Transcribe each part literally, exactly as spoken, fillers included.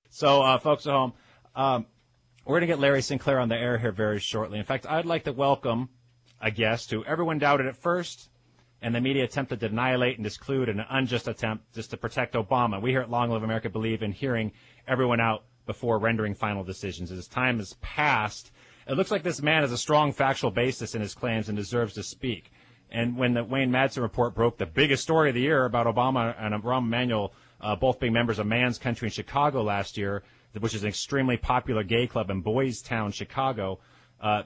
So, uh, folks at home, um, we're going to get Larry Sinclair on the air here very shortly. In fact, I'd like to welcome a guest who everyone doubted at first, and the media attempted to annihilate and disclude an unjust attempt just to protect Obama. We here at Long Live America believe in hearing everyone out before rendering final decisions. As time has passed, it looks like this man has a strong factual basis in his claims and deserves to speak. And when the Wayne Madsen report broke, the biggest story of the year about Obama and Rahm Emanuel uh, both being members of Man's Country in Chicago last year, which is an extremely popular gay club in Boys Town, Chicago, uh,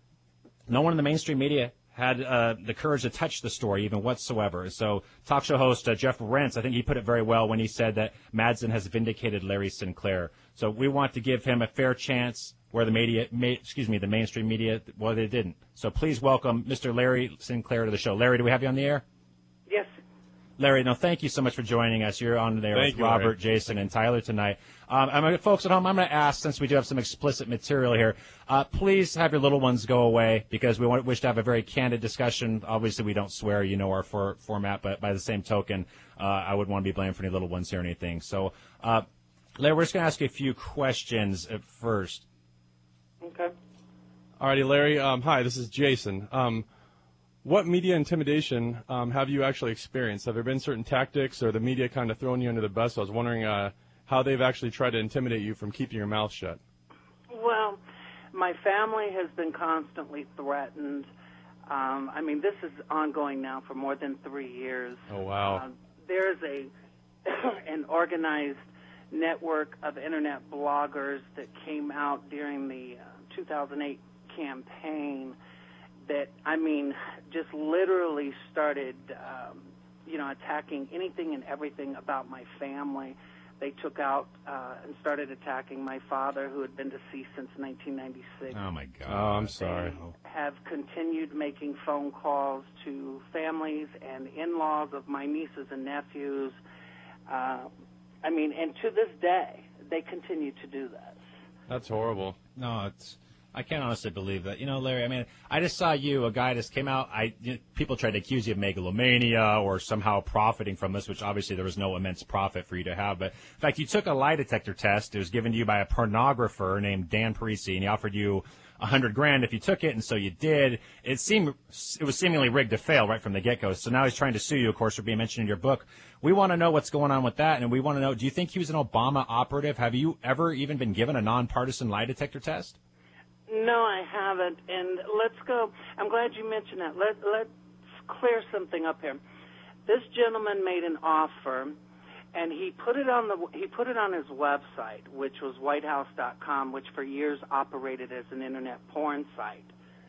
no one in the mainstream media had uh, the courage to touch the story even whatsoever. So talk show host uh, Jeff Rentz, I think he put it very well when he said that Madsen has vindicated Larry Sinclair. So we want to give him a fair chance where the media, ma- excuse me, the mainstream media, well, they didn't. So please welcome Mister Larry Sinclair to the show. Larry, do we have you on the air? Yes. Larry, no, thank you so much for joining us. You're on there Thank with you, Robert, Larry. Jason, and Tyler tonight. Um, I'm gonna, folks at home, I'm going to ask, since we do have some explicit material here, uh, please have your little ones go away because we want, wish to have a very candid discussion. Obviously, we don't swear, you know our for, format, but by the same token, uh, I wouldn't want to be blamed for any little ones here or anything. So, uh, Larry, we're just going to ask you a few questions at first. Okay. Alrighty, Larry. Um, hi, this is Jason. Um, what media intimidation um, have you actually experienced? Have there been certain tactics or the media kind of thrown you under the bus? I was wondering uh, how they've actually tried to intimidate you from keeping your mouth shut. Well, my family has been constantly threatened. Um, I mean, this is ongoing now for more than three years. Oh, wow. Uh, there's a an organized network of internet bloggers that came out during the uh, two thousand eight campaign that, I mean, just literally started, um, you know, attacking anything and everything about my family. They took out uh, and started attacking my father, who had been deceased since nineteen ninety-six. Oh, my God. Oh, I'm sorry. They have continued making phone calls to families and in-laws of my nieces and nephews. Uh, I mean, and to this day, they continue to do this. That's horrible. No, it's. I can't honestly believe that. You know, Larry, I mean, I just saw you, a guy just came out. I you know, people tried to accuse you of megalomania or somehow profiting from this, which obviously there was no immense profit for you to have. But, in fact, you took a lie detector test. It was given to you by a pornographer named Dan Parisi, and he offered you a hundred grand if you took it, and so you did. It seemed it was seemingly rigged to fail right from the get-go. So now he's trying to sue you, of course, for being mentioned in your book. We want to know what's going on with that, and we want to know, do you think he was an Obama operative? Have you ever even been given a nonpartisan lie detector test? No, I haven't. And let's go. I'm glad you mentioned that. Let, let's clear something up here. This gentleman made an offer, and he put it on the he put it on his website, which was white house dot com, which for years operated as an internet porn site.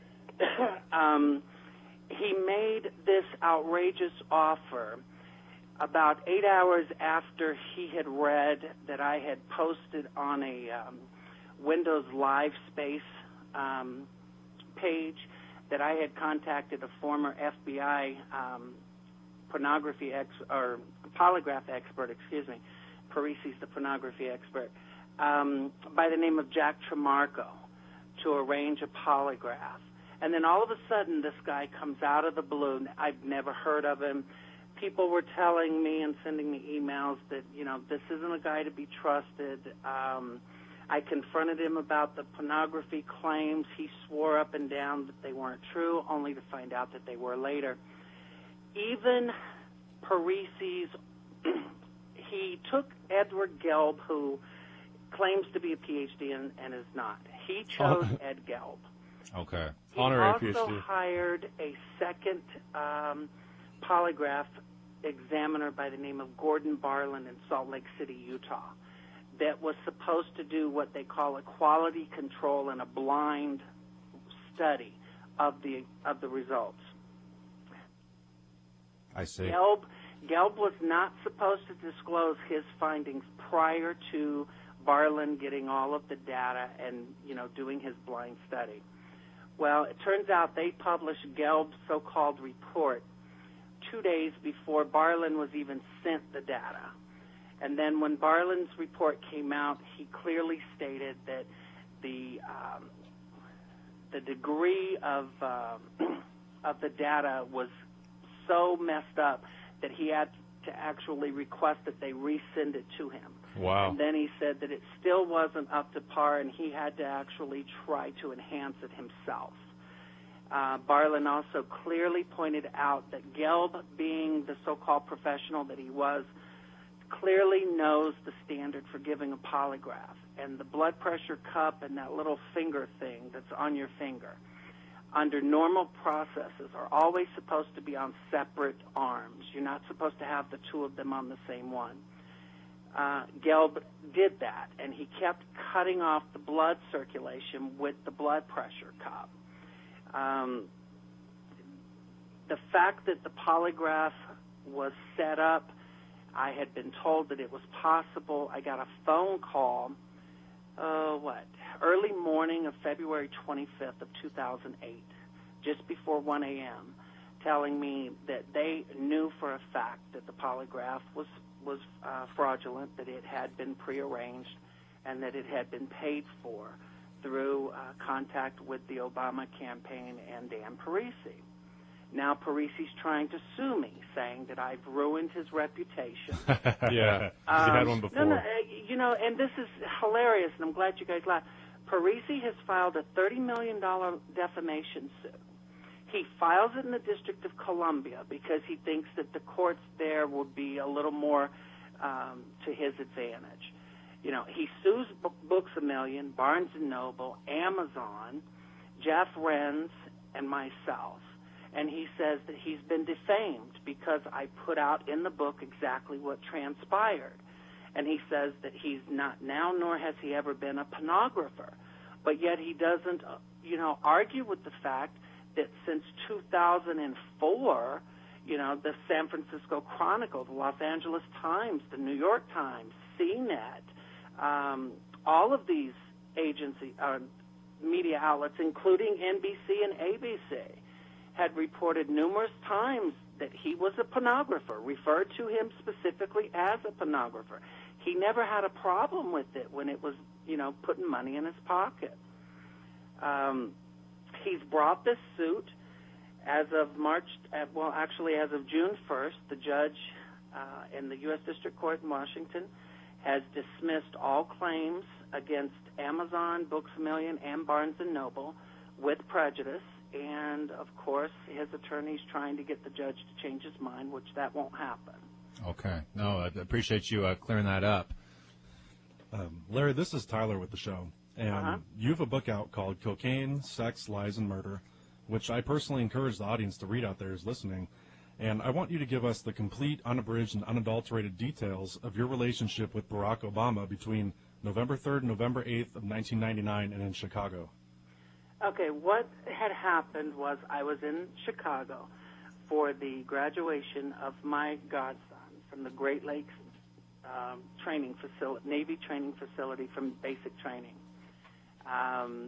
um, he made this outrageous offer about eight hours after he had read that I had posted on a um, Windows Live Space um, page that I had contacted a former F B I um, pornography ex or polygraph expert, excuse me, Parisi's the pornography expert, um, by the name of Jack Tremarco, to arrange a polygraph. And then all of a sudden, this guy comes out of the blue. I've never heard of him. People were telling me and sending me emails that, you know, this isn't a guy to be trusted. Um, I confronted him about the pornography claims. He swore up and down that they weren't true, only to find out that they were later. Even Parisi's, he took Edward Gelb, who claims to be a P H D and, and is not. He chose Oh. Ed Gelb. Okay. He Honorary also P H D. hired a second um, polygraph examiner by the name of Gordon Barlin in Salt Lake City, Utah, that was supposed to do what they call a quality control and a blind study of the of the results. I see. Gelb, Gelb was not supposed to disclose his findings prior to Barlin getting all of the data and, you know, doing his blind study. Well, it turns out they published Gelb's so-called report two days before Barlin was even sent the data. And then when Barlin's report came out, he clearly stated that the um, the degree of uh, of the data was so messed up that he had to actually request that they resend it to him. Wow. And then he said that it still wasn't up to par, and he had to actually try to enhance it himself. Uh, Barlin also clearly pointed out that Gelb, being the so-called professional that he was, clearly knows the standard for giving a polygraph. And the blood pressure cup and that little finger thing that's on your finger, under normal processes, are always supposed to be on separate arms. You're not supposed to have the two of them on the same one. Uh, Gelb did that, and he kept cutting off the blood circulation with the blood pressure cup. Um, the fact that the polygraph was set up, I had been told that it was possible. I got a phone call, uh, what, early morning of February twenty-fifth of two thousand eight, just before one a.m., telling me that they knew for a fact that the polygraph was, was uh, fraudulent, that it had been prearranged, and that it had been paid for through uh, contact with the Obama campaign and Dan Parisi. Now Parisi's trying to sue me, saying that I've ruined his reputation. Yeah, um, he had one before. No, no, uh, you know, and this is hilarious, and I'm glad you guys laughed. Parisi has filed a thirty million dollars defamation suit. He files it in the District of Columbia because he thinks that the courts there will be a little more um, to his advantage. You know, he sues B- Books A Million, Barnes and Noble, Amazon, Jeff Renz, and myself. And he says that he's been defamed because I put out in the book exactly what transpired. And he says that he's not now, nor has he ever been a pornographer. But yet he doesn't, uh, you know, argue with the fact that since two thousand four, you know, the San Francisco Chronicle, the Los Angeles Times, the New York Times, C net, um, all of these agency uh, media outlets, including N B C and A B C, had reported numerous times that he was a pornographer, referred to him specifically as a pornographer. He never had a problem with it when it was, you know, putting money in his pocket. Um, he's brought this suit as of March, uh, well, actually as of June first. The judge uh, in the U S District Court in Washington has dismissed all claims against Amazon, Books A Million, and Barnes and Noble with prejudice. And, of course, his attorney's trying to get the judge to change his mind, which that won't happen. Okay. No, I appreciate you uh, clearing that up. Um, Larry, this is Tyler with the show. And Uh-huh. you have a book out called Cocaine, Sex, Lies, and Murder, which I personally encourage the audience to read out there who's listening. And I want you to give us the complete, unabridged, and unadulterated details of your relationship with Barack Obama between November third and November eighth of nineteen ninety-nine and in Chicago. Okay, what had happened was I was in Chicago for the graduation of my godson from the Great Lakes um, training facility, Navy training facility from basic training. Um,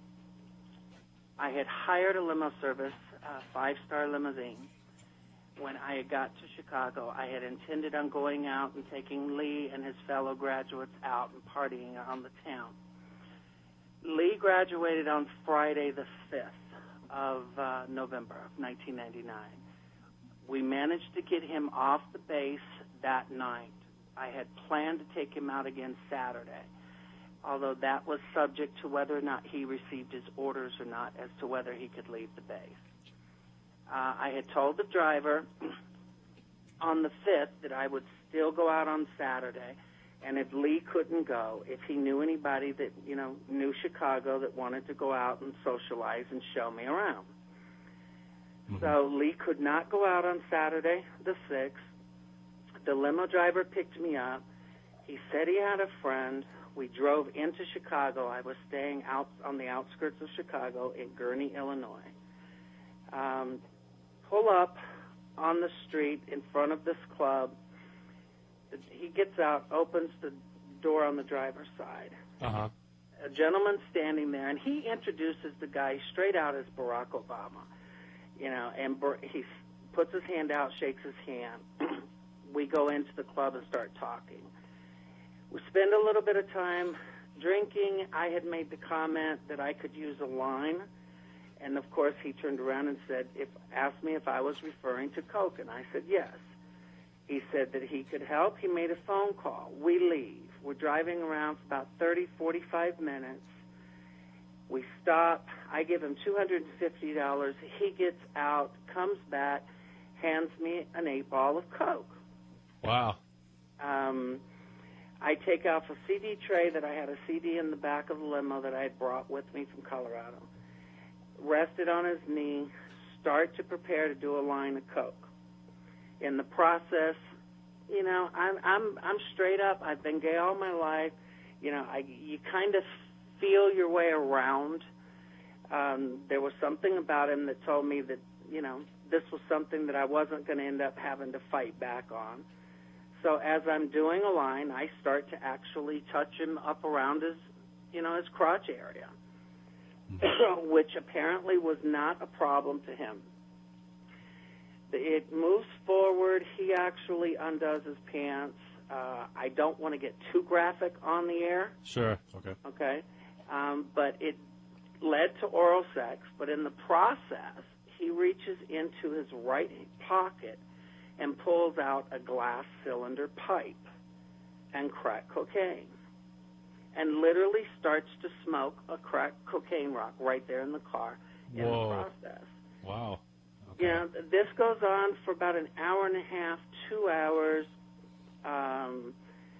I had hired a limo service, a five-star limousine. When I got to Chicago, I had intended on going out and taking Lee and his fellow graduates out and partying on the town. Lee graduated on Friday the fifth of uh, November of nineteen ninety-nine. We managed to get him off the base that night. I had planned to take him out again Saturday, although that was subject to whether or not he received his orders or not as to whether he could leave the base. Uh, I had told the driver on the fifth that I would still go out on Saturday, and if Lee couldn't go, if he knew anybody that, you know, knew Chicago that wanted to go out and socialize and show me around. Mm-hmm. So Lee could not go out on Saturday the sixth. The limo driver picked me up. He said he had a friend. We drove into Chicago. I was staying out on the outskirts of Chicago in Gurnee, Illinois. Um, pull up on the street in front of this club. He gets out, opens the door on the driver's side. Uh-huh. A gentleman standing there, and he introduces the guy straight out as Barack Obama. You know, and Bar- he puts his hand out, shakes his hand. We go into the club and start talking. We spend a little bit of time drinking. I had made the comment that I could use a line. And, of course, he turned around and said, "If asked me if I was referring to Coke." And I said, yes. He said that he could help. He made a phone call. We leave. We're driving around for about thirty, forty-five minutes. We stop. I give him two hundred fifty dollars. He gets out, comes back, hands me an eight ball of Coke. Wow. Um, I take off a C D tray that I had a C D in the back of the limo that I had brought with me from Colorado. Rest it on his knee, start to prepare to do a line of Coke. In the process, you know, I'm I'm I'm straight up. I've been gay all my life. You know, I you kind of feel your way around. Um, there was something about him that told me that, you know, this was something that I wasn't going to end up having to fight back on. So as I'm doing a line, I start to actually touch him up around his, you know, his crotch area, mm-hmm. which apparently was not a problem to him. It moves forward. He actually undoes his pants. Uh, I don't want to get too graphic on the air. Sure. Okay. Okay. Um, but it led to oral sex. But in the process, he reaches into his right pocket and pulls out a glass cylinder pipe and crack cocaine, and literally starts to smoke a crack cocaine rock right there in the car in Whoa. the process. Wow. Okay. You know, this goes on for about an hour and a half, two hours. Um,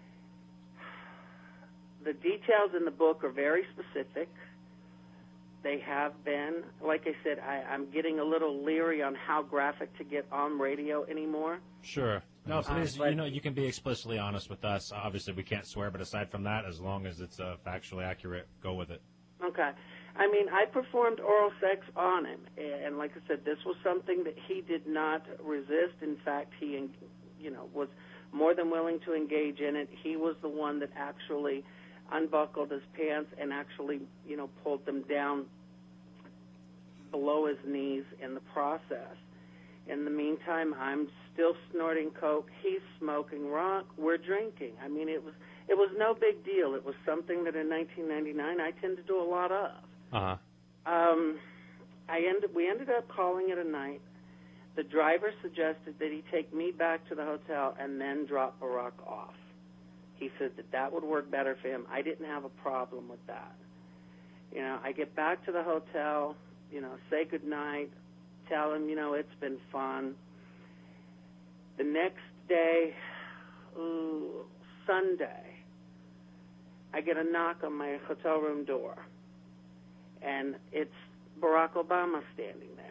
the details in the book are very specific. They have been. Like I said, I, I'm getting a little leery on how graphic to get on radio anymore. Sure. No, please, Uh, you know, you can be explicitly honest with us. Obviously, we can't swear, but aside from that, as long as it's uh, factually accurate, go with it. Okay. I mean, I performed oral sex on him, and like I said, this was something that he did not resist. In fact, he, you know, was more than willing to engage in it. He was the one that actually unbuckled his pants and actually, you know, pulled them down below his knees in the process. In the meantime, I'm still snorting coke. He's smoking rock. We're drinking. I mean, it was it was no big deal. It was something that in nineteen ninety-nine I tend to do a lot of. Uh-huh. Um, I ended. We ended up calling it a night. The driver suggested that he take me back to the hotel and then drop Barack off. He said that that would work better for him. I didn't have a problem with that. You know, I get back to the hotel, you know, say goodnight, tell him, you know, it's been fun. The next day, ooh, Sunday, I get a knock on my hotel room door, and it's Barack Obama standing there.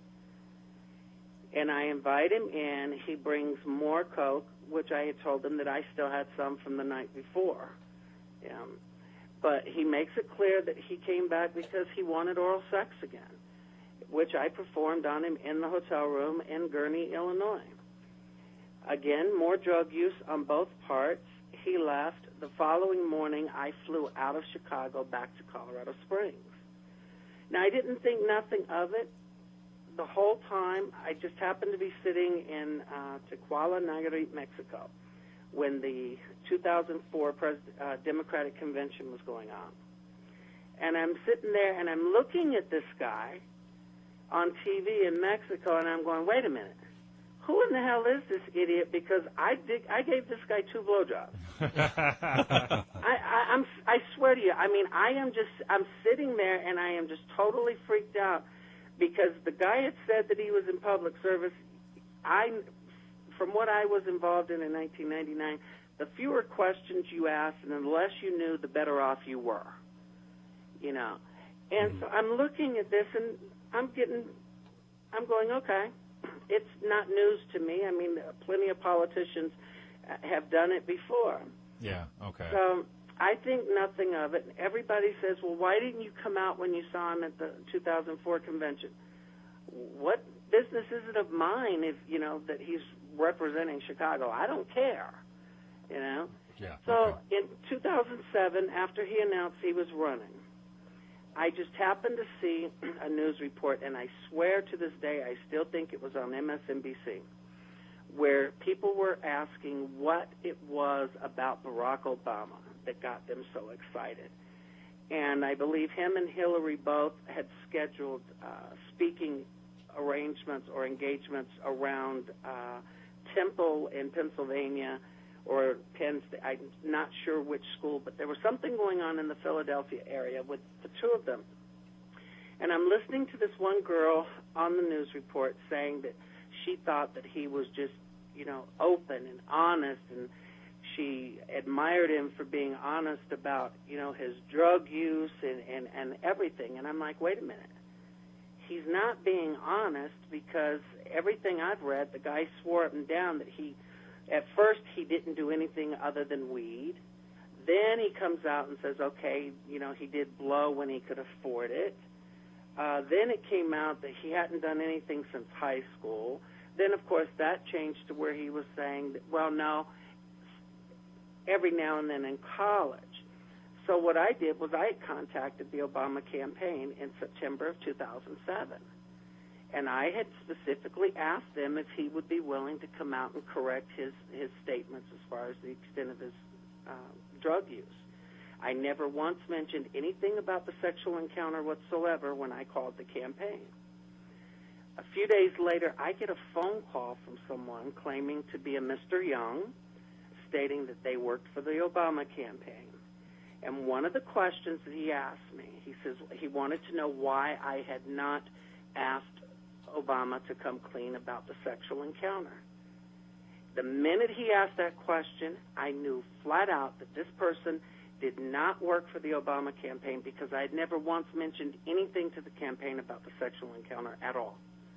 And I invite him in. He brings more Coke, which I had told him that I still had some from the night before. Um, but he makes it clear that he came back because he wanted oral sex again, which I performed on him in the hotel room in Gurnee, Illinois. Again, more drug use on both parts. He left. The following morning, I flew out of Chicago back to Colorado Springs. Now, I didn't think nothing of it. The whole time, I just happened to be sitting in uh, Tequila, Nayarit, Mexico, when the two thousand four pres- uh, Democratic Convention was going on. And I'm sitting there, and I'm looking at this guy on T V in Mexico, and I'm going, wait a minute. Who in the hell is this idiot? Because I did, I gave this guy two blowjobs. I, I, I'm, I swear to you. I mean, I am just, I'm sitting there, and I am just totally freaked out because the guy had said that he was in public service. I, from what I was involved in in nineteen ninety-nine, the fewer questions you asked and the less you knew, the better off you were. You know, and so I'm looking at this, and I'm getting, I'm going, okay. It's not news to me. I mean, plenty of politicians have done it before. Yeah, okay. So I think nothing of it. Everybody says, well, why didn't you come out when you saw him at the two thousand four convention? What business is it of mine if, you know, that he's representing Chicago? I don't care, you know. Yeah, so okay. in two thousand seven, after he announced he was running, I just happened to see a news report, and I swear to this day I still think it was on M S N B C, where people were asking what it was about Barack Obama that got them so excited. And I believe him and Hillary both had scheduled uh, speaking arrangements or engagements around uh, Temple in Pennsylvania or Penn State. I'm not sure which school, but there was something going on in the Philadelphia area with the two of them. And I'm listening to this one girl on the news report saying that she thought that he was just, you know, open and honest, and she admired him for being honest about, you know, his drug use and, and, and everything. And I'm like, wait a minute. He's not being honest, because everything I've read, the guy swore up and down that he, at first he didn't do anything other than weed. Then he comes out and says, okay, you know, he did blow when he could afford it. Uh, then it came out that he hadn't done anything since high school. Then, of course, that changed to where he was saying that, well, no, every now and then in college. So what I did was I contacted the Obama campaign in September of two thousand seven. And I had specifically asked them if he would be willing to come out and correct his, his statements as far as the extent of his uh, drug use. I never once mentioned anything about the sexual encounter whatsoever when I called the campaign. A few days later, I get a phone call from someone claiming to be a Mister Young, stating that they worked for the Obama campaign. And one of the questions that he asked me, he says he wanted to know why I had not asked Obama to come clean about the sexual encounter. The minute he asked that question, I knew flat out that this person did not work for the Obama campaign, because I had never once mentioned anything to the campaign about the sexual encounter at all.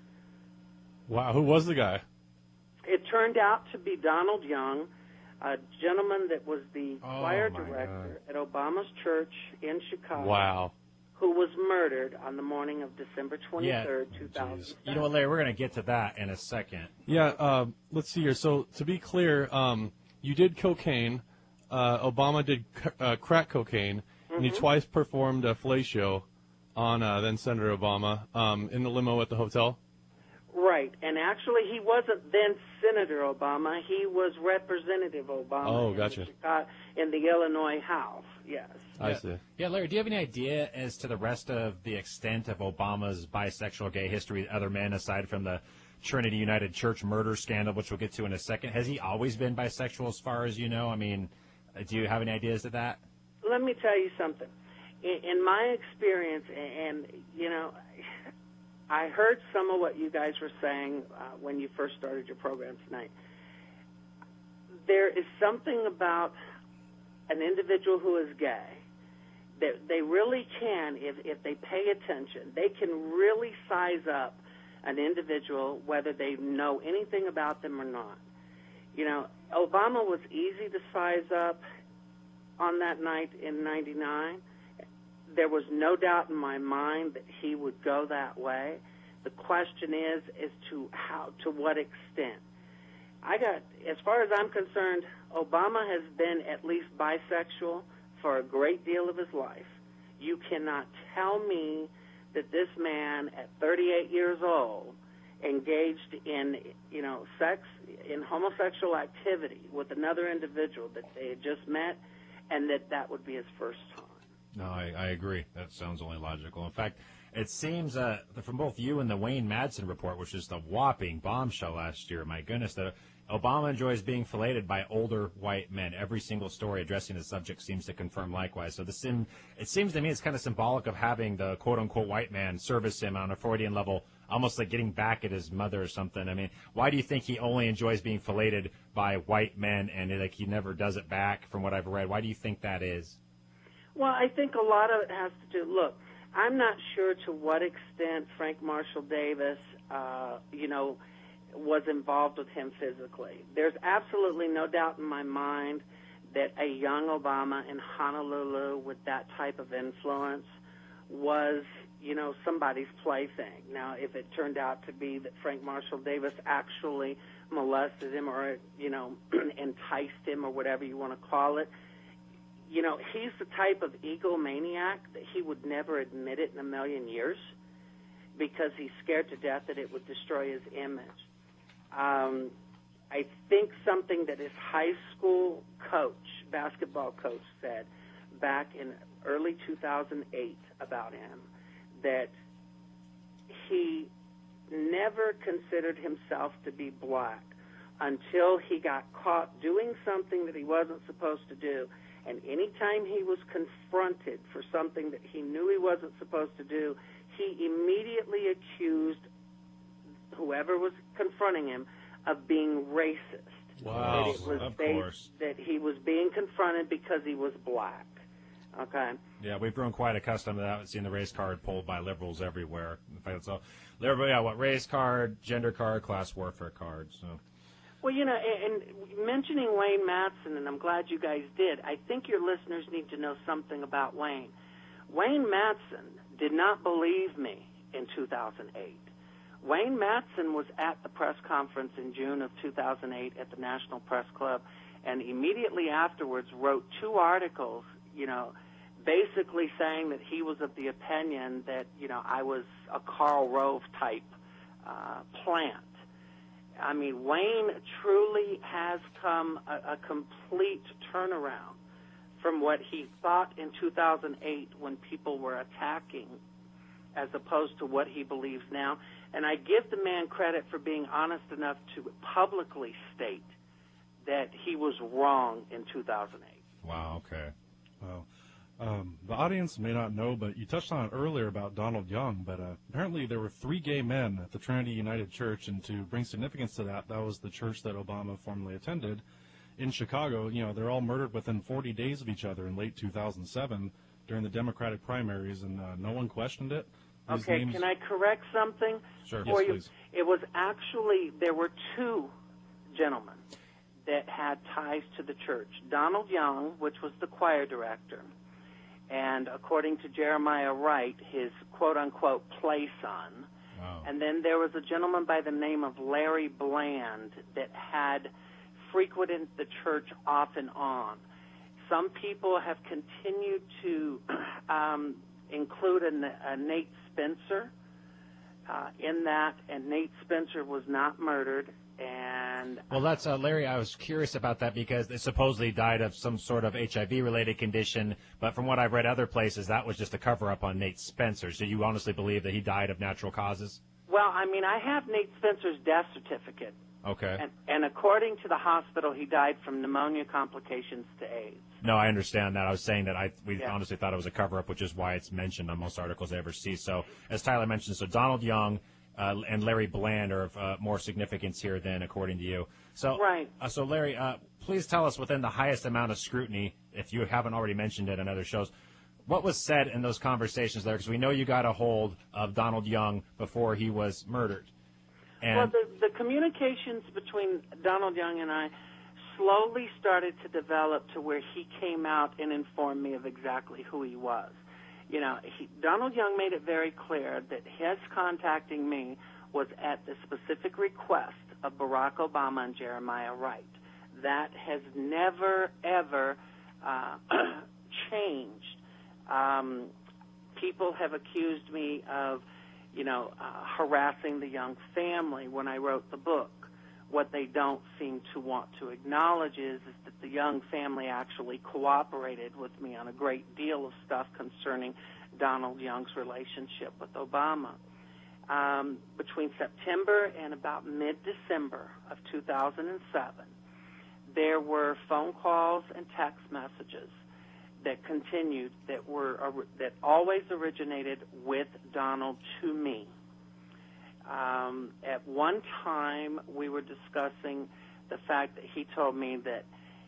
Wow, who was the guy? It turned out to be Donald Young, a gentleman that was the Oh, choir my director at Obama's church in Chicago, Wow. who was murdered on the morning of December twenty-third, two thousand seven. You know what, Larry, we're going to get to that in a second. Yeah, uh, let's see here. So to be clear, um, you did cocaine. Uh, Obama did c- uh, crack cocaine, mm-hmm. and he twice performed a fellatio on uh, then Senator Obama um, in the limo at the hotel. Right, and actually he wasn't then Senator Obama. He was Representative Obama Oh, in, gotcha. the Chicago, in the Illinois House, yes. I yeah. see. Yeah, Larry, do you have any idea as to the rest of the extent of Obama's bisexual gay history with other men, aside from the Trinity United Church murder scandal, which we'll get to in a second? Has he always been bisexual as far as you know? I mean, do you have any ideas of that? Let me tell you something. In, in my experience, and, you know, I heard some of what you guys were saying uh, when you first started your program tonight. There is something about an individual who is gay that they really can, if, if they pay attention, they can really size up an individual, whether they know anything about them or not. You know, Obama was easy to size up on that night in ninety-nine. There was no doubt in my mind that he would go that way. The question is, is to how, to what extent. I got, as far as I'm concerned, Obama has been at least bisexual for a great deal of his life. You cannot tell me that this man at thirty-eight years old engaged in, you know, sex, in homosexual activity with another individual that they had just met, and that that would be his first time. No, I, I agree. That sounds only logical. In fact, it seems uh, from both you and the Wayne Madsen report, which is the whopping bombshell last year, my goodness, that Obama enjoys being filleted by older white men. Every single story addressing the subject seems to confirm likewise. So the sim, it seems to me it's kind of symbolic of having the quote-unquote white man service him on a Freudian level, almost like getting back at his mother or something. I mean, why do you think he only enjoys being filleted by white men and like he never does it back from what I've read? Why do you think that is? Well, I think a lot of it has to do, look, I'm not sure to what extent Frank Marshall Davis, uh, you know, was involved with him physically. There's absolutely no doubt in my mind that a young Obama in Honolulu with that type of influence was, you know, somebody's plaything. Now, if it turned out to be that Frank Marshall Davis actually molested him or, you know, enticed him or whatever you want to call it, you know, he's the type of egomaniac that he would never admit it in a million years because he's scared to death that it would destroy his image. Um, I think something that his high school coach, basketball coach, said back in early two thousand eight about him, that he never considered himself to be black. until he got caught doing something that he wasn't supposed to do. And anytime he was confronted for something that he knew he wasn't supposed to do, he immediately accused whoever was confronting him of being racist. Wow, That it was of based- course. That he was being confronted because he was black. Okay? Yeah, we've grown quite accustomed to that, seeing the race card pulled by liberals everywhere. In fact, so everybody, yeah, what race card, gender card, class warfare card. So, Well, you know, and, and mentioning Wayne Matson, and I'm glad you guys did, I think your listeners need to know something about Wayne. Wayne Matson did not believe me in two thousand eight. Wayne Matson was at the press conference in June of two thousand eight at the National Press Club, and immediately afterwards wrote two articles, you know, basically saying that he was of the opinion that, you know, I was a Karl Rove type uh, plant. I mean, Wayne truly has come a, a complete turnaround from what he thought in two thousand eight when people were attacking, as opposed to what he believes now. And I give the man credit for being honest enough to publicly state that he was wrong in two thousand eight. wow, okay. Well, um, the audience may not know, but you touched on it earlier about Donald Young, but uh, apparently there were three gay men at the Trinity United Church, and to bring significance to that, that was the church that Obama formerly attended in Chicago. You know, they're all murdered within forty days of each other in late two thousand seven during the Democratic primaries, and uh, no one questioned it. These Okay, names- can I correct something? Sure. for Yes, you? please. It was actually, there were two gentlemen that had ties to the church. Donald Young, which was the choir director, and according to Jeremiah Wright, his quote-unquote play son. Wow. And then there was a gentleman by the name of Larry Bland that had frequented the church off and on. Some people have continued to um, include a, a Nate Spencer uh, in that, and Nate Spencer was not murdered. And Well, that's uh, Larry. I was curious about that because they supposedly died of some sort of H I V-related condition. But from what I've read other places, that was just a cover-up on Nate Spencer. So you honestly believe that he died of natural causes? well, I mean, I have Nate Spencer's death certificate, Okay. and, and according to the hospital, he died from pneumonia complications to AIDS. No, I understand that. I was saying that I we Yeah. honestly thought it was a cover-up, which is why it's mentioned on most articles I ever see. So, as Tyler mentioned, so Donald Young uh, and Larry Bland are of uh, more significance here than according to you. So, Right. Uh, so Larry, uh, please tell us within the highest amount of scrutiny, if you haven't already mentioned it in other shows, what was said in those conversations there? Because we know you got a hold of Donald Young before he was murdered. And Well, the, the communications between Donald Young and I slowly started to develop to where he came out and informed me of exactly who he was. You know, he, Donald Young made it very clear that his contacting me was at the specific request of Barack Obama and Jeremiah Wright. That has never, ever uh, changed. Um, people have accused me of, you know, uh, harassing the Young family when I wrote the book. What they don't seem to want to acknowledge is, is that the Young family actually cooperated with me on a great deal of stuff concerning Donald Young's relationship with Obama. Um, between September and about mid-December of two thousand seven, there were phone calls and text messages that continued that were uh, that always originated with Donald to me. Um, at one time, we were discussing the fact that he told me that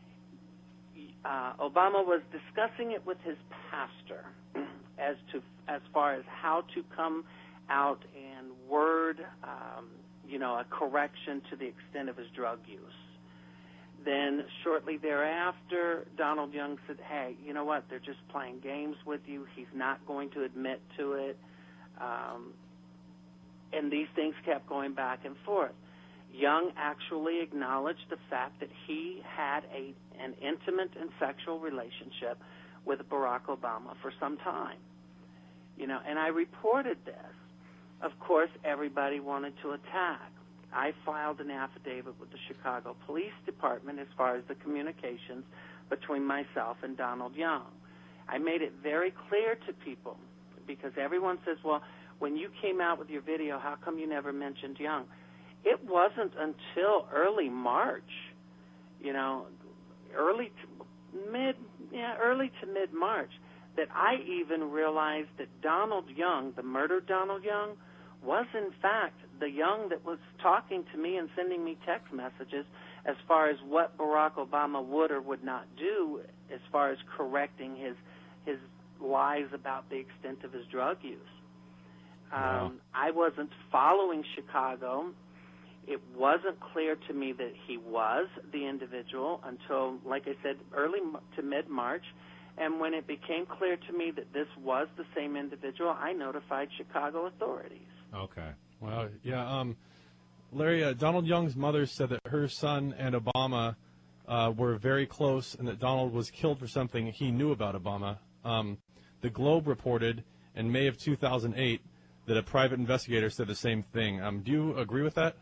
uh, Obama was discussing it with his pastor as to as far as how to come out and word, um, you know, a correction to the extent of his drug use. Then shortly thereafter, Donald Young said, hey, you know what, they're just playing games with you. He's not going to admit to it. Um, and these things kept going back and forth. Young actually acknowledged the fact that he had a an intimate and sexual relationship with Barack Obama for some time. You know, and I reported this. Of course, everybody wanted to attack. I filed an affidavit with the Chicago Police Department as far as the communications between myself and Donald Young. I made it very clear to people because everyone says, well, when you came out with your video, how come you never mentioned Young? it wasn't until early March, you know, early to mid, yeah, early to mid-March, that I even realized that Donald Young, the murdered Donald Young, was in fact the Young that was talking to me and sending me text messages as far as what Barack Obama would or would not do as far as correcting his his lies about the extent of his drug use. Um, Wow. I wasn't following Chicago. It wasn't clear to me that he was the individual until, like I said, early to mid-March. And when it became clear to me that this was the same individual, I notified Chicago authorities. Okay. Wow. Yeah. Um, Larry, uh, Donald Young's mother said that her son and Obama uh, were very close, and that Donald was killed for something he knew about Obama. Um, the Globe reported in May of two thousand eight that a private investigator said the same thing. Um, do you agree with that?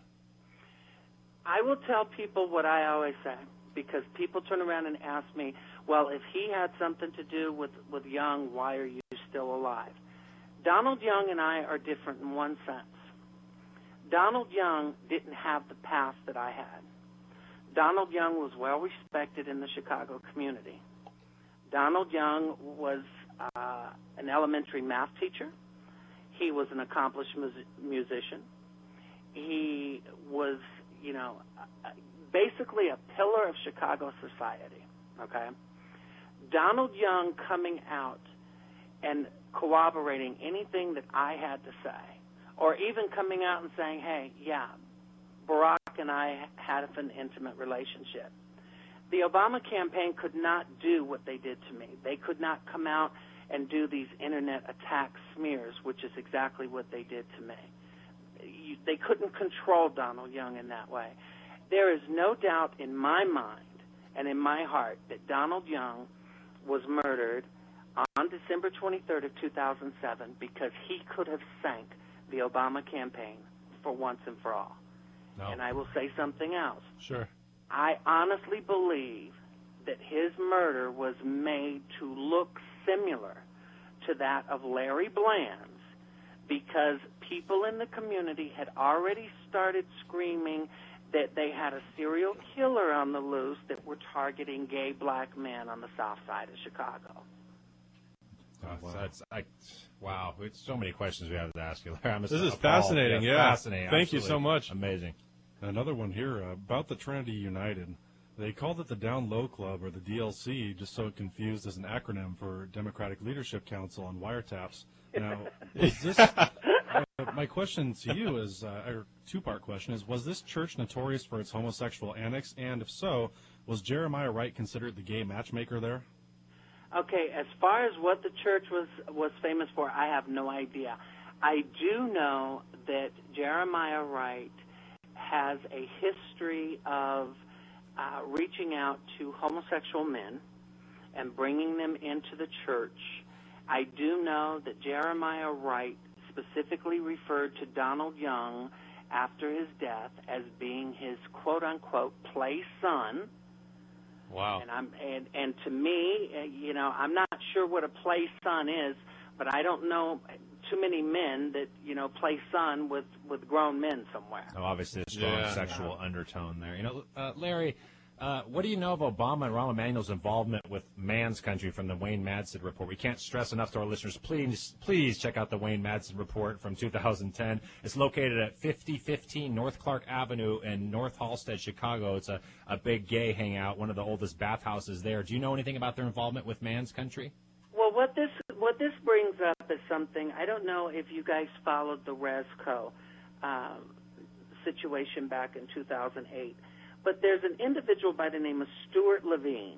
I will tell people what I always say, because people turn around and ask me, well, if he had something to do with, with Young, why are you still alive? Donald Young and I are different in one sense. Donald Young didn't have the past that I had. Donald Young was well respected in the Chicago community. Donald Young was uh, an elementary math teacher. He was an accomplished mus- musician. He was, you know, basically a pillar of Chicago society, okay? Donald Young coming out and corroborating anything that I had to say, or even coming out and saying, hey, yeah, Barack and I had an intimate relationship. The Obama campaign could not do what they did to me. They could not come out and do these internet attack smears, which is exactly what they did to me. You, they couldn't control Donald Young in that way. There is no doubt in my mind and in my heart that Donald Young was murdered on December twenty-third of two thousand seven because he could have sank the Obama campaign for once and for all. No. And I will say something else. Sure. I honestly believe that his murder was made to look similar to that of Larry Bland's because people in the community had already started screaming that they had a serial killer on the loose that were targeting gay black men on the south side of Chicago. Oh, wow. That's, I, wow. It's so many questions we have to ask you, Larry. I'm This just is appalled. fascinating, yeah. Fascinating. Thank you Absolutely so much. Amazing. Another one here uh, about the Trinity United. They called it the Down Low Club, or the D L C, just so confused as an acronym for Democratic Leadership Council on Wiretaps. Now, is this, uh, my question to you is, uh, a two-part question is, was this church notorious for its homosexual annex? And if so, was Jeremiah Wright considered the gay matchmaker there? Okay, as far as what the church was, was famous for, I have no idea. I do know that Jeremiah Wright has a history of uh, reaching out to homosexual men and bringing them into the church. I do know that Jeremiah Wright specifically referred to Donald Young after his death as being his quote-unquote play son. Wow. And I'm and, and to me, uh, you know, I'm not sure what a play son is, but I don't know too many men that, you know, play son with, with grown men somewhere. Oh, obviously a strong Yeah. sexual undertone there. You know, uh, Larry, uh, what do you know of Obama and Rahm Emanuel's involvement with Man's Country from the Wayne Madsen report? We can't stress enough to our listeners, please, please check out the Wayne Madsen report from two thousand ten. It's located at fifty fifteen North Clark Avenue in North Halstead, Chicago. It's a, a big gay hangout, one of the oldest bathhouses there. Do you know anything about their involvement with Man's Country? Well, what this what this brings up is something, I don't know if you guys followed the Resco um, situation back in two thousand eight, but there's an individual by the name of Stuart Levine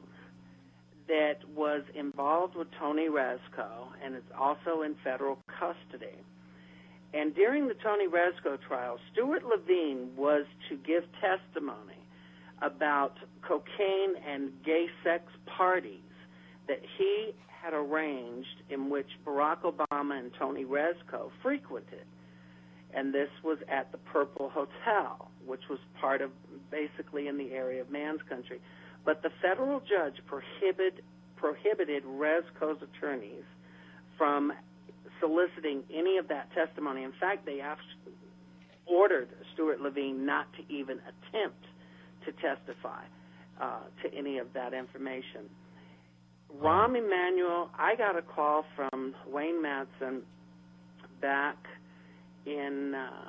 that was involved with Tony Resco and is also in federal custody. And during the Tony Resco trial, Stuart Levine was to give testimony about cocaine and gay sex parties that he had arranged in which Barack Obama and Tony Resco frequented. And this was at the Purple Hotel, which was part of basically in the area of Man's Country. But the federal judge prohibited, prohibited Resco's attorneys from soliciting any of that testimony. In fact, they asked, ordered Stuart Levine not to even attempt to testify uh, to any of that information. Rahm Emanuel, I got a call from Wayne Madsen back in uh,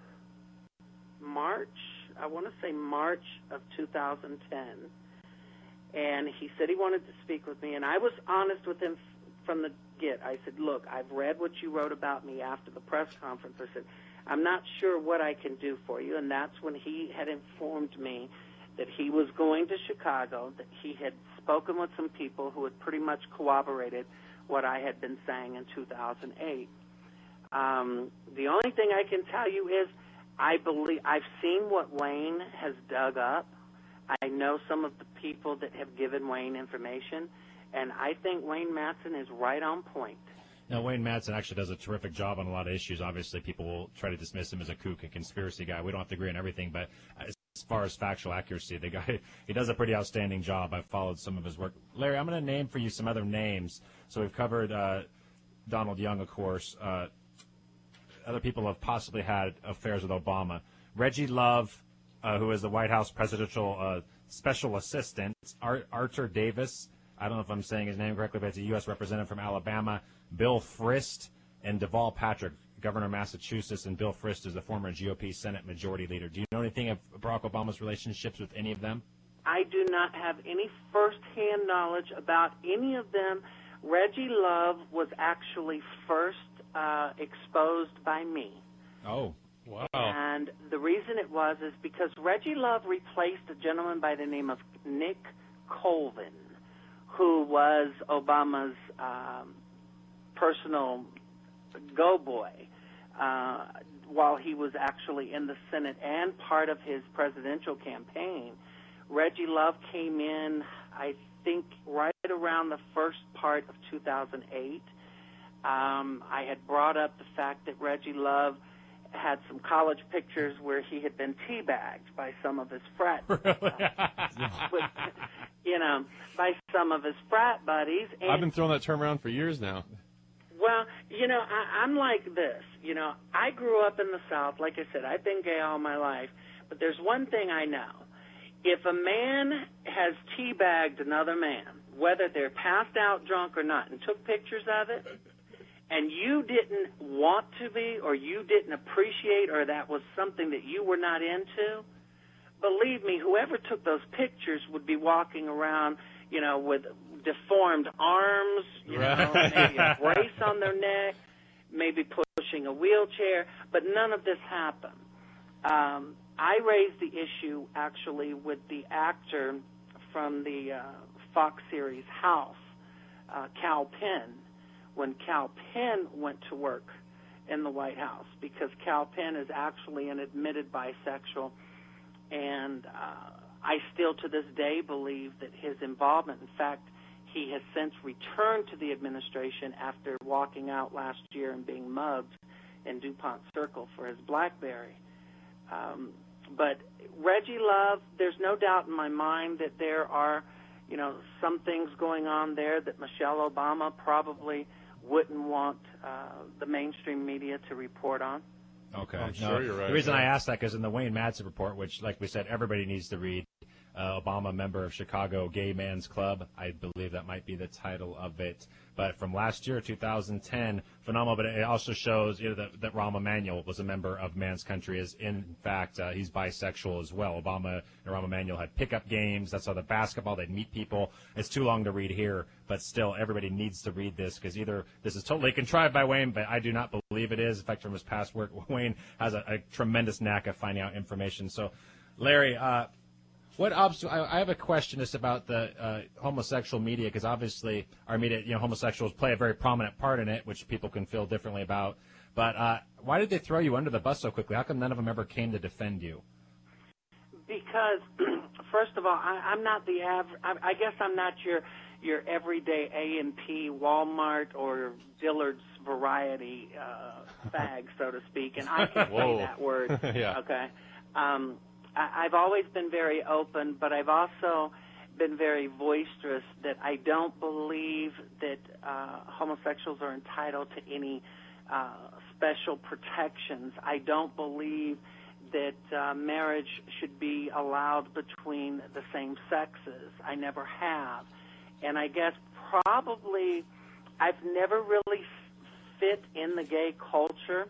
March, I want to say March of two thousand ten, and he said he wanted to speak with me, and I was honest with him from the get. I said, look, I've read what you wrote about me after the press conference. I said, I'm not sure what I can do for you, and that's when he had informed me that he was going to Chicago, that he had spoken with some people who had pretty much corroborated what I had been saying in two thousand eight. Um, the only thing I can tell you is I believe I've seen what Wayne has dug up. I know some of the people that have given Wayne information, and I think Wayne Madsen is right on point. Now, Wayne Madsen actually does a terrific job on a lot of issues. Obviously, people will try to dismiss him as a kook and conspiracy guy. We don't have to agree on everything, but as far as factual accuracy, the guy, he does a pretty outstanding job. I've followed some of his work. Larry, I'm going to name for you some other names. So we've covered uh, Donald Young, of course. Uh, other people have possibly had affairs with Obama. Reggie Love, uh, who is the White House presidential uh, special assistant. Ar- Arthur Davis, I don't know if I'm saying his name correctly, but it's a U S representative from Alabama. Bill Frist and Deval Patrick, governor of Massachusetts, and Bill Frist is the former G O P Senate Majority Leader. Do you know anything of Barack Obama's relationships with any of them? I do not have any first-hand knowledge about any of them. Reggie Love was actually first uh, exposed by me. Oh, wow. And the reason it was is because Reggie Love replaced a gentleman by the name of Nick Colvin, who was Obama's um, personal go-boy uh, while he was actually in the Senate and part of his presidential campaign. Reggie Love came in, I think, right around the first part of two thousand eight. Um, I had brought up the fact that Reggie Love had some college pictures where he had been teabagged by some of his frat, uh, with, you know, by some of his frat buddies. And, I've been throwing that term around for years now. well, you know, I, I'm like this. You know, I grew up in the South. Like I said, I've been gay all my life. But there's one thing I know. If a man has teabagged another man, whether they're passed out drunk or not, and took pictures of it, and you didn't want to be, or you didn't appreciate, or that was something that you were not into, believe me, whoever took those pictures would be walking around, you know, with deformed arms, you know, maybe a brace on their neck, maybe pushing a wheelchair, but none of this happened. Um, I raised the issue, actually, with the actor from the uh, Fox series House, uh, Kal Penn, when Kal Penn went to work in the White House, because Kal Penn is actually an admitted bisexual, and uh, I still to this day believe that his involvement, in fact, he has since returned to the administration after walking out last year and being mugged in DuPont Circle for his BlackBerry. Um, but Reggie Love, there's no doubt in my mind that there are, you know, some things going on there that Michelle Obama probably wouldn't want uh, the mainstream media to report on. okay. I'm No, sure you're right. The reason yeah. I asked that because in the Wayne Madsen report, which, like we said, everybody needs to read, uh, Obama, member of Chicago Gay Man's Club. I believe that might be the title of it. But from last year, two thousand ten, phenomenal. But it also shows, you know, that, that Rahm Emanuel was a member of Man's Country. Is in fact uh, he's bisexual as well. Obama and Rahm Emanuel had pickup games. That's how the basketball. They'd meet people. It's too long to read here, but still, everybody needs to read this because either this is totally contrived by Wayne, but I do not believe it is. In fact, from his past work, Wayne has a, a tremendous knack of finding out information. So, Larry. Uh, What obst- I, I have a question just about the uh, homosexual media, because obviously our media, you know, homosexuals play a very prominent part in it, which people can feel differently about. But uh, why did they throw you under the bus so quickly? How come none of them ever came to defend you? Because, first of all, I, I'm not the average. I, I guess I'm not your your everyday A and P, Walmart, or Dillard's variety uh, fag, so to speak. And I can say that word. Yeah. Okay. Um, I, I've always been very open, but I've also been very boisterous that I don't believe that uh, homosexuals are entitled to any uh, special protections. I don't believe that uh, marriage should be allowed between the same sexes. I never have. And I guess probably I've never really fit in the gay culture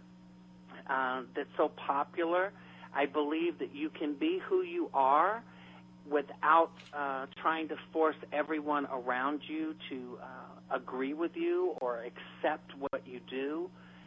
uh, that's so popular. I believe that you can be who you are without uh, trying to force everyone around you to uh, agree with you or accept what you do.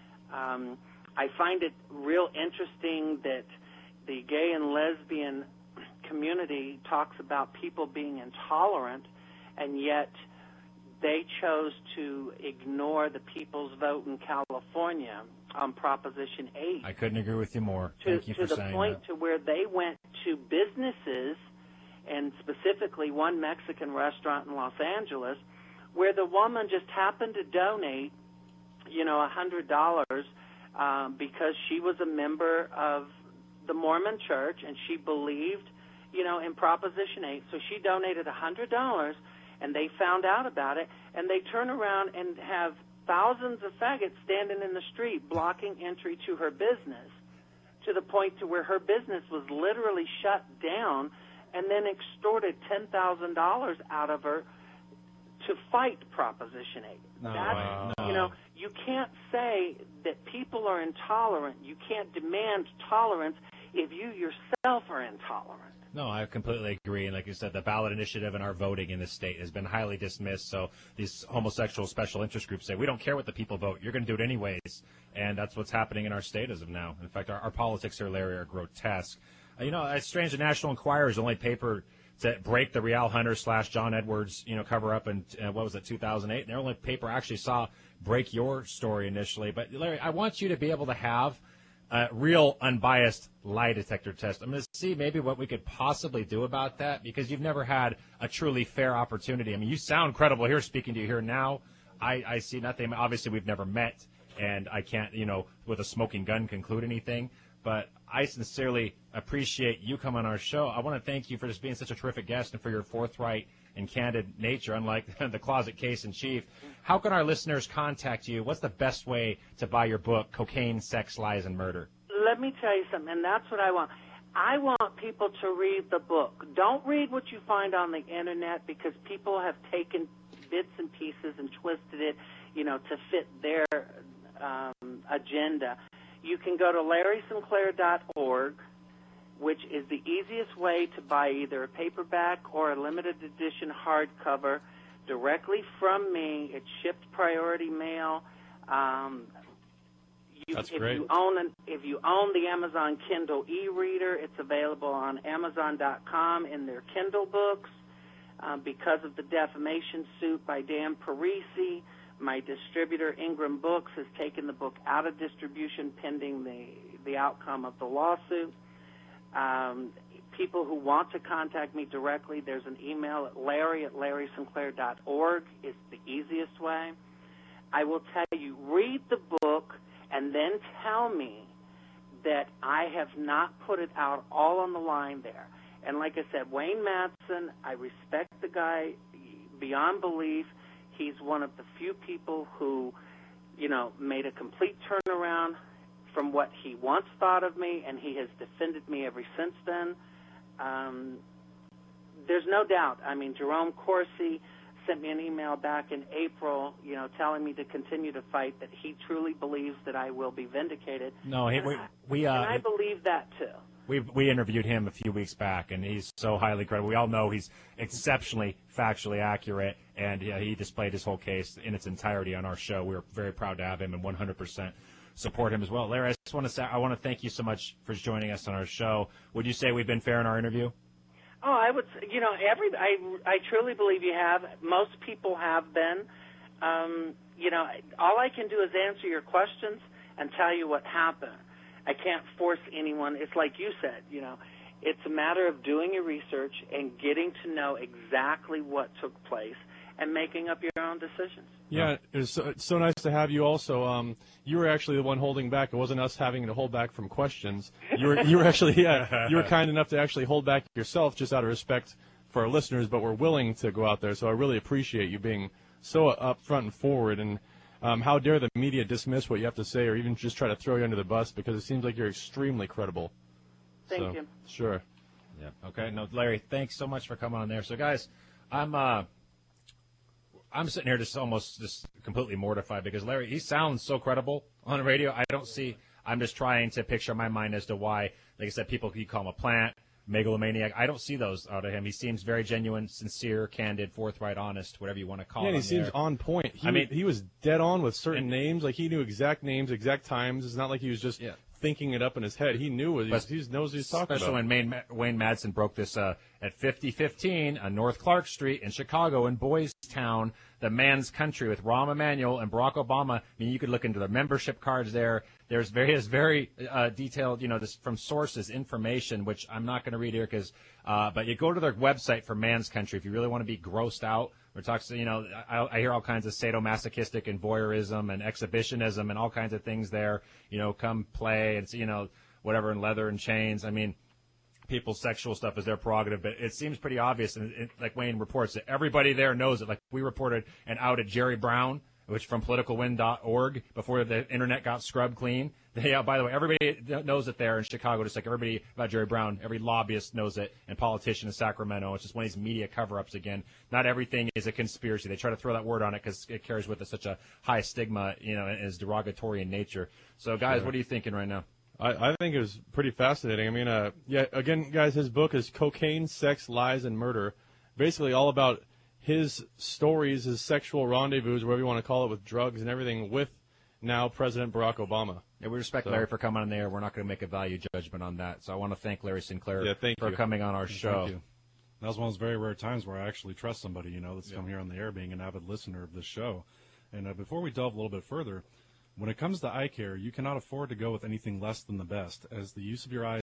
Um, I find it real interesting that the gay and lesbian community talks about people being intolerant, and yet they chose to ignore the people's vote in California on Proposition eight. I couldn't agree with you more. To, Thank you to for the saying point that. to where they went to businesses, and specifically one Mexican restaurant in Los Angeles, where the woman just happened to donate, you know, a hundred dollars um, because she was a member of the Mormon Church and she believed, you know, in Proposition eight. So she donated a hundred dollars, and they found out about it, and they turn around and have thousands of faggots standing in the street blocking entry to her business, to the point to where her business was literally shut down, and then extorted ten thousand dollars out of her to fight Proposition eight. No That's, way, no. You know, you can't say that people are intolerant. You can't demand tolerance if you yourself are intolerant. No, I completely agree. And like you said, the ballot initiative and our voting in this state has been highly dismissed. So these homosexual special interest groups say, we don't care what the people vote. You're going to do it anyways. And that's what's happening in our state as of now. In fact, our, our politics here, Larry, are grotesque. Uh, you know, it's strange. The National Enquirer is the only paper to break the Rial Hunter slash John Edwards, you know, cover up in, uh, what was it, two thousand eight. And the only paper I actually saw break your story initially. But, Larry, I want you to be able to have a real unbiased lie detector test. I'm going to see maybe what we could possibly do about that, because you've never had a truly fair opportunity. I mean, you sound credible here speaking to you here now. I, I see nothing. Obviously, we've never met, and I can't, you know, with a smoking gun conclude anything. But I sincerely appreciate you coming on our show. I want to thank you for just being such a terrific guest and for your forthright and candid nature, unlike the closet case in chief. How can our listeners contact you? What's the best way to buy your book, Cocaine, Sex, Lies, and Murder? Let me tell you something, and that's what I want. I want people to read the book. Don't read what you find on the Internet, because people have taken bits and pieces and twisted it, you know, to fit their um, agenda. You can go to larry sinclair dot org, which is the easiest way to buy either a paperback or a limited edition hardcover directly from me. It's shipped priority mail. Um, you, That's if great. You own an, if you own the Amazon Kindle e-reader, it's available on amazon dot com in their Kindle books. Um, because of the defamation suit by Dan Parisi, my distributor, Ingram Books, has taken the book out of distribution pending the, the outcome of the lawsuit. Um, people who want to contact me directly, there's an email at larry at larry sinclair dot org. It's the easiest way. I will tell you, read the book and then tell me that I have not put it out all on the line there. And like I said, Wayne Madsen, I respect the guy beyond belief. He's one of the few people who, you know, made a complete turnaround from what he once thought of me, and he has defended me ever since then. Um, there's no doubt. I mean, Jerome Corsi sent me an email back in April, you know, telling me to continue to fight, that he truly believes that I will be vindicated. No, he, and we, I, we, uh, and I believe that, too. We we interviewed him a few weeks back, and he's so highly credible. We all know he's exceptionally factually accurate, and yeah, he displayed his whole case in its entirety on our show. We were very proud to have him and one hundred percent support him as well. Larry, I just want to say I want to thank you so much for joining us on our show. Would you say we've been fair in our interview? Oh, I would, you know, every I, I truly believe you have. Most people have been. Um, you know, all I can do is answer your questions and tell you what happened. I can't force anyone. It's like you said, you know, it's a matter of doing your research and getting to know exactly what took place and making up your own decisions. Yeah, it was so, it's so nice to have you also. Um, you were actually the one holding back. It wasn't us having to hold back from questions. You were, you were actually, yeah, you were kind enough to actually hold back yourself just out of respect for our listeners, but we're willing to go out there. So I really appreciate you being so upfront and forward. And um, how dare the media dismiss what you have to say or even just try to throw you under the bus, because it seems like you're extremely credible. Thank so, you. Sure. Yeah. Okay. No, Larry, thanks so much for coming on there. So, guys, I'm uh, I'm sitting here just almost just completely mortified because Larry, he sounds so credible on the radio. I don't see. I'm just trying to picture in my mind as to why, like I said, people you call him a plant, megalomaniac. I don't see those out of him. He seems very genuine, sincere, candid, forthright, honest, whatever you want to call Yeah, him. and he seems there. on point. He, I mean- he was dead on with certain And- names. Like, he knew exact names, exact times. It's not like he was just Yeah. thinking it up in his head. He knew what he, But- he knows what he's talking Especially about. when Wayne, Wayne Madsen broke this uh, at fifty fifteen on North Clark Street in Chicago in Boys Town, the man's country with Rahm Emanuel and Barack Obama. I mean, you could look into the membership cards there. There's various very uh, detailed, you know, this from sources, information, which I'm not going to read here because, uh, but you go to their website for Man's Country if you really want to be grossed out. Or talks, you know, I, I hear all kinds of sadomasochistic and voyeurism and exhibitionism and all kinds of things there. You know, come play and, you know, whatever in leather and chains. I mean, people's sexual stuff is their prerogative, but it seems pretty obvious. And it, like Wayne reports, that everybody there knows it. Like we reported and outed Jerry Brown, which from politicalwin dot org before the internet got scrubbed clean. They, uh, by the way, everybody knows it there in Chicago, just like everybody about Jerry Brown. Every lobbyist knows it, and politician in Sacramento. It's just one of these media cover-ups again. Not everything is a conspiracy. They try to throw that word on it because it carries with it such a high stigma, you know, and is derogatory in nature. So, guys, what are you thinking right now? I, I think it was pretty fascinating. I mean, uh, yeah, again, guys, his book is Cocaine, Sex, Lies, and Murder. Basically all about his stories, his sexual rendezvous, whatever you want to call it, with drugs and everything with now President Barack Obama. Yeah, we respect So- Larry for coming on there. We're not going to make a value judgment on that. So I want to thank Larry Sinclair Yeah, thank for you. coming on our show. Thank you. That was one of those very rare times where I actually trust somebody, you know, that's come here on the air, being an avid listener of this show. And uh, before we delve a little bit further, when it comes to eye care, you cannot afford to go with anything less than the best, as the use of your eyes